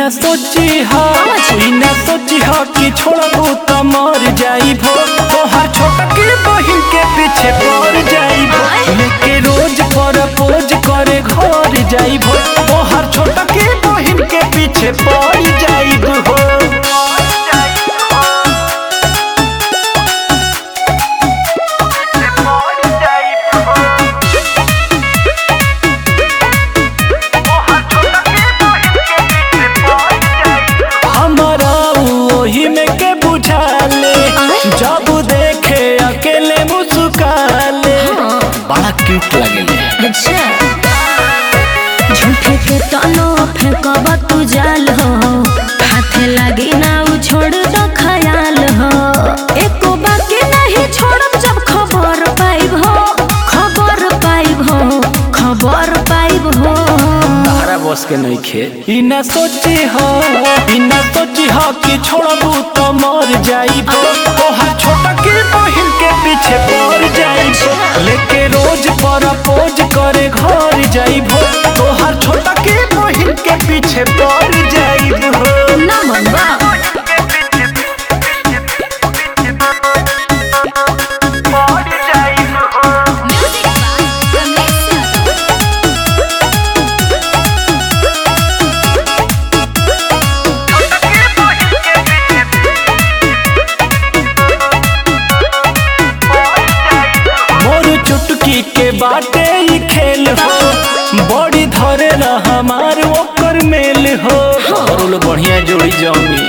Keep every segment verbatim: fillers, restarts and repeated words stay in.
ना सोची हा ना सोची हा कि छोड़बू त मर जाइबो तोहार छोटकी बहिन के पीछे पड़ जाइबो लेके रोज प्रपोज करे घर जाइबो तोहार छोटकी बहिन के पीछे पड़ जाइबो। जब देखे अकेले मुस्काले बड़ा क्यूट लगेले। अच्छा झूठे के तनो फेंकब तू जाल हो हाथे लगी ना उ छोड़ दो ख्याल हो एको बाकी नहीं छोड़ब जब खबर पाइब हो खबर पाइब हो खबर पाइब हो तारा बस के नहीं खे ई ना सोची हो ई ना सोची हो कि छोड़बू तो मर जाइबो तोहार छोटकी बहिन के पीछे पड़ जाइबो लेके रोज प्रपोज करे घर जाइबो तोहार छोटकी बहिन के पीछे पड़ जाइबो। ना मनबा चुटकी के बाटे ही खेल हो बड़ी धरे ला हमार ओकर मेल हो और लोग बढ़िया जोड़ी जमी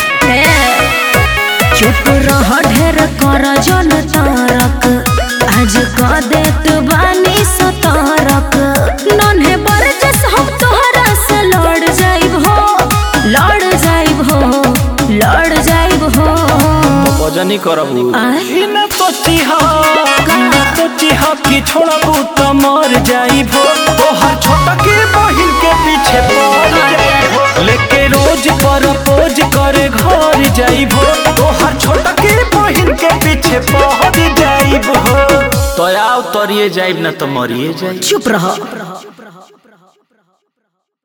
चुप रह ढेर कर जन तारक आज क देत बानी सतारक नन्हे पर जस हम तोहरा से लड़ जाइब हो लड़ जाइब हो लड़ जाइब हो बजनी करबू ई ना सोची हा सोची हा कि छोड़बू त मर जाइबो तोहार छोटकी बहिन के पीछे पड़ जाइबो लेके रोज प्रपोज करे घर जाइबो तोहार छोटकी बहिन के पीछे पड़ जाइबो तो आओ तरिए जाइब ना तो मरिए जाइब। चुप रह।